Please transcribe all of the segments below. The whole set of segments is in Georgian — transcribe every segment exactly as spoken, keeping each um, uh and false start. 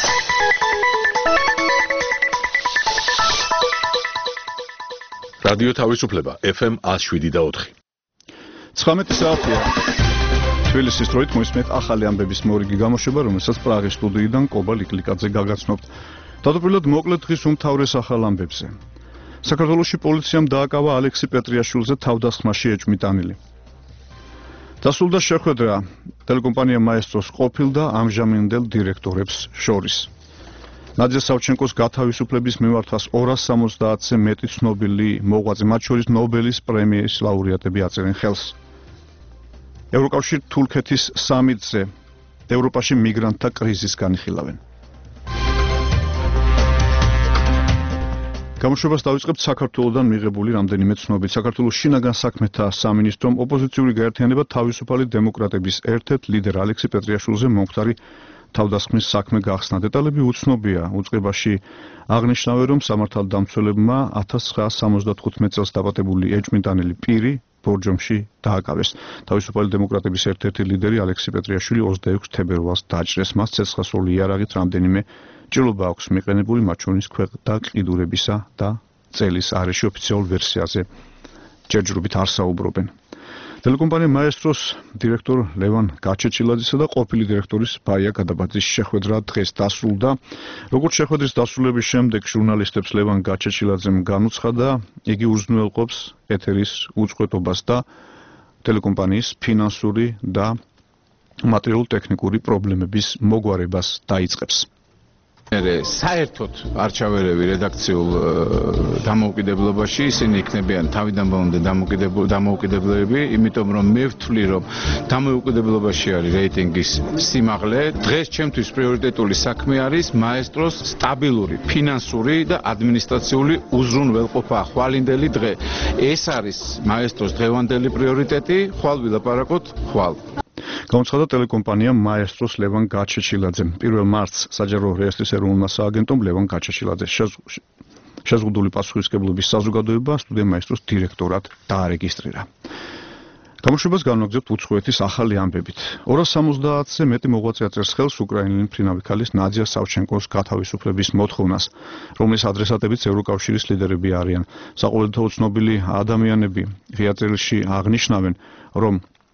რადიო თავისუფლება ეფ ემ one oh seven და four. ცხრამეტი საათია. თბილისის დროით მოისმენთ ახალი ამბების მორიგი გამოშვება, რომელსაც პრაღის სტუდიიდან კობა ლიკლიკაძე გაგაცნობთ. Თავდაპირველად მოკლედ დღის უმთავრეს ახალ ამბებზე. საქართველოში პოლიციამ დააკავა ალექსი პეტრიაშვილზე თავდასხმაში ეჭვმიტანილი. დასრულდა შეხვედრა ტელეკომპანია მაესტროს ყოფილ და ამჟამინდელ დირექტორებს შორის. ნადია სავჩენკოს გათავისუფლების მიმართვას ორას სამოცდაათზე მეტი ცნობილი მოღვაწე, მათ შორის ნობელის პრემიის ლაურეატები აწერენ ხელს. ევროკავშირ თურქეთის სამიტზე ევროპაში მიგრანტთა კრიზისს განიხილავენ. გამოშვებას დავიწყებთ საქართველოსდან მიღებული რამდენიმე ცნობით. საქართველოს შინაგან საქმეთა სამინისტრომ ოპოზიციური გაერთიანება თავისუფალი დემოკრატების ერთ-ერთ ლიდერ ალექსი პეტრიაშვილზე მომხდარი თავდასხმის საქმე გახსნა. დეტალები უცნობია. უწყებაში აღნიშნავენ, რომ სამართალდამცველებმა one thousand nine hundred seventy-five წელს დაპატებული ეჭვმიტანილი პირი ბორჯომში დააკავეს. თავისუფალი დემოკრატების ერთ-ერთი ლიდერი ალექსი პეტრიაშვილი ოცდაექვსი თებერვალს დაჭრეს. მას ცეცხლსასროლი იარაღით რამდენიმე ჭრილობა აქვს მიყენებული, მათ შორის ქვეყნთა ყიდურებისა და წელის არეში ოფიციალურ ვერსიაზე ჯერჯერობით არ საუბრობენ. ტელეკომპანია მაესტროს დირექტორ ლევან გაჩეჩილაძისა და ყოფილი დირექტორის ბაია გადაბაძის შეხვედრა დღეს დასრულდა. როგორც შეხვედრის დასრულების შემდეგ ჟურნალისტებს ლევან გაჩეჩილაძემ განუცხადა, იგი უზრუნველყოფს ეთერის უწყვეტობას და ტელეკომპანიის ფინანსური და მატერიალურ-ტექნიკური პრობლემების მოგვარებას დაიწყებს. საერთოდ არ ჩავერევი რედაქციულ დამოუკიდებლობაში, ისინი იქნებიან თავიდან ბოლომდე დამოუკიდებლები, იმიტომ რომ მე ვთვლი, რომ დამოუკიდებლობაში არის რეიტინგის სიმაღლე. დღეს ჩემთვის პრიორიტეტული საქმე არის მაესტროს სტაბილური ფინანსური და ადმინისტრაციული უზრუნველყოფა, ხვალინდელი დღე. ეს არის მაესტროს დღევანდელი პრიორიტეტი, ხვალ ვილაპარაკოთ, ხვალ. გამოცხადა ტელეკომპანია მაესტროს ლევან გაჩეჩილაძემ. პირველ მარტს საჯარო რეესტრის ეროვნულმა სააგენტომ ლევან გაჩეჩილაძეს შეზღუდული პასუხისმგებლობის საზოგადოება სტუდია მაესტროს დირექტორად დაარეგისტრირა. გამოშვებას განვაგრძობთ უცხოეთის ახალი ამბებით. ორას სამოცდაათზე მეტი მოღვაწე აწერს ხელს უკრაინელი მფრინავი ქალის ნადია სავჩენკოს გათავისუფლების მოთხოვნას, რომლის ადრესატებიც ევროკავშირის ლიდერები არიან. საყოველთაო ცნობილი ადამიანები ღია წერილში აღნიშნავენ, რომ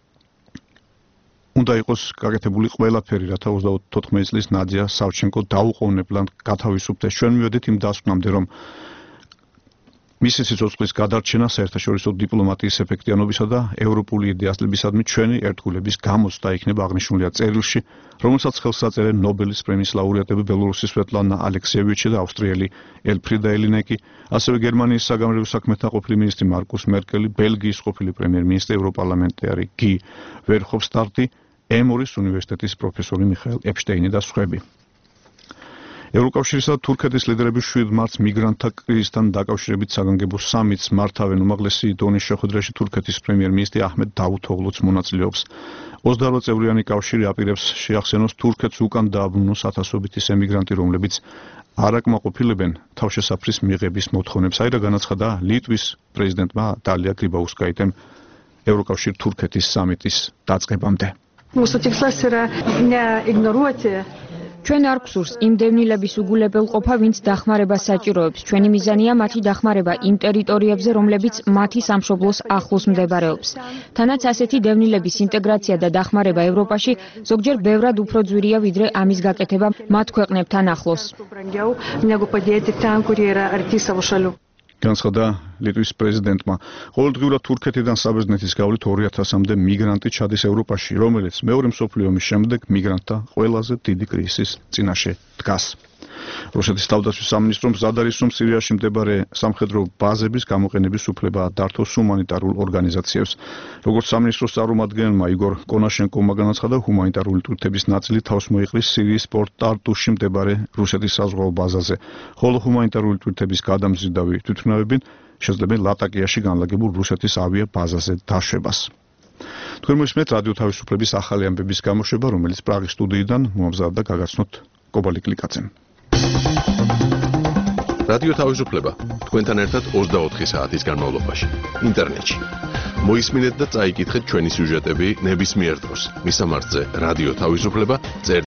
უნდა იყოს გაკეთებული ყველაფერი, რათა ოცდაოთხ წლის ნადია სავჩენკო დაუყოვნებლად გათავისუფლდეს. ჩვენ მივედით იმ დასკვნამდე, რომ მისი სიცოცხლის გადარჩენა საერთაშორისო დიპლომატიის ეფექტიანობისა და ევროპული იდეასლებისადმი ჩვენი ერთგულების გამოცდა იქნება აღნიშნულია წერილში, რომელსაც ხელს აწერენ ნობელის პრემიის ლაურეატები ბელორუსის სვეტლანა ალექსიევიჩი და ავსტრიელი ელფრიდა ელინეკი, ასევე გერმანიის საგამოძიებო საქმეთა ყოფილი მინისტრი მარკუს მერკელი, ბელგიის ყოფილი პრემიერ-მინისტრი, ევროპარლამენტარი გი ვერჰოფსტადტი, ემორის უნივერსიტეტის პროფესორი მიხაელ ეპშტეინი და სხვები. ევროკავშირისა და თურქეთის ლიდერები შვიდ მარტს მიგრანტთა კრიზისთან დაკავშირებით საგანგებო სამიტს მართავენ. უმაღლესი დონის შეხვედრაში თურქეთის პრემიერ-მინისტრი აჰმედ დავუთოღლუც მონაწილეობს. ოცდაოთხ წევრიანი კავშირი აპირებს შეახსენოს თურქეთს უკან დააბრუნოს ათასობით ის ემიგრანტი, რომლებიც არ აკმაყოფილებენ თავშესაფრის მიღების მოთხოვნებს. აირა განაცხადა ლიტვის პრეზიდენტმა დალია გრიბაუსკაიტემ ევროკავშირ თურქეთის სამიტის დაწყებამდე. ჩვენ არ გვსურს იმ დევნილების უგულებელყოფა, ვინც დახმარებას საჭიროებს. ჩვენი მიზანია მათი დახმარება იმ ტერიტორიებზე, რომლებიც მათი სამშობლოს ახლოს მდებარეობს. თანაც ასეთი დევნილების ინტეგრაცია და დახმარება ევროპაში ზოგჯერ ბევრად უფრო ძვირია, ვიდრე ამის გაკეთება მათ ქვეყნებთან ახლოს. განაცხადა ლიტვის პრეზიდენტმა. ყოველდღიურად თურქეთიდან საბერძნეთის გავლით ორი ათასამდე მიგრანტი ჩადის ევროპაში, რომელიც მეორე მსოფლიო ომის შემდეგ მიგრანტთა ყველაზე დიდი კრიზისის წინაშე დგას. რუსეთის თავდაცვის სამინისტრომ მზად არის, რომ სირიაში მდებარე სამხედრო ბაზების გამოყენების უფლება დართოს ჰუმანიტარულ ორგანიზაციებს. როგორც სამინისტროს წარმომადგენელმა იგორ კონაშენკოვმა განაცხადა, ჰუმანიტარული ტვირთების ნაწილი თავს მოიყრის სირიის პორტ ტარტუში მდებარე რუსეთის საზღვაო ბაზაზე, ხოლო ჰუმანიტარული ტვირთების გადამზიდავი თვითმფრინავები შეძლებენ ლატაკიაში განლაგებულ რუსეთის ავია ბაზაზე დაშვებას. თქვენ მოისმენთ რადიო თავისუფლების ახალი ამბების გამოშვება, რომელიც პრაღის სტუდიიდან მოამზადა გაგაცნოთ კობა ლიკლიკაძემ. რადიო თავისუფლება თქვენთან ერთად ოცდაოთხი საათის განმავლობაში ინტერნეტში. მოისმინეთ და წაიკითხეთ ჩვენი სიუჟეტები ნებისმიერ დროს. მისამართზე რადიო თავისუფლება